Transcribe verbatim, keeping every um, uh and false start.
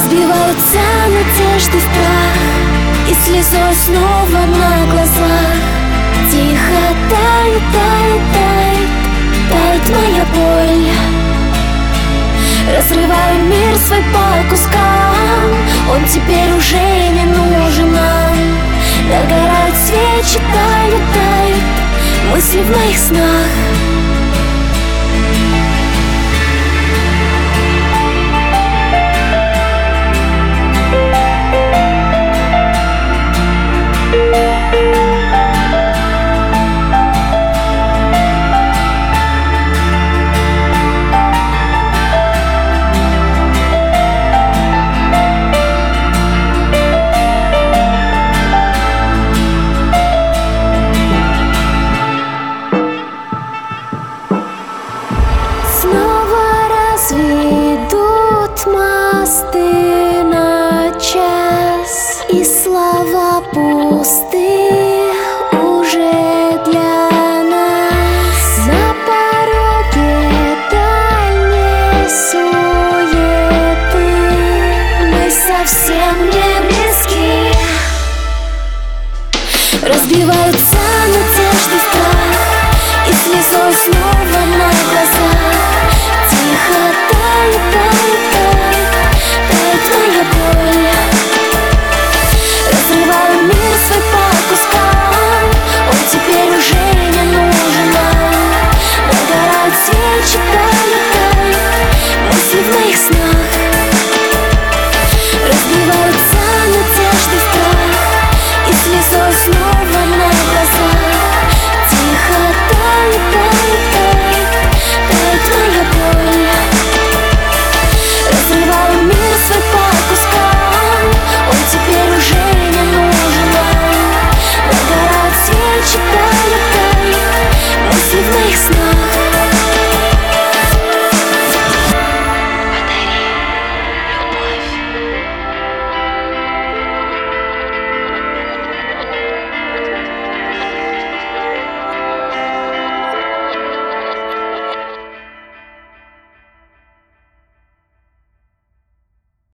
Разбиваются надежды в прах, и слезой снова на глазах. Тихо тает, тает, тает, тает моя боль. Разрываю мир свой по кускам, он теперь уже не нужен нам. Догорают свечи, тают, тают мысли в моих снах. Ведут мосты на час, и слова пусты уже для нас. На пороге дальней суеты мы совсем не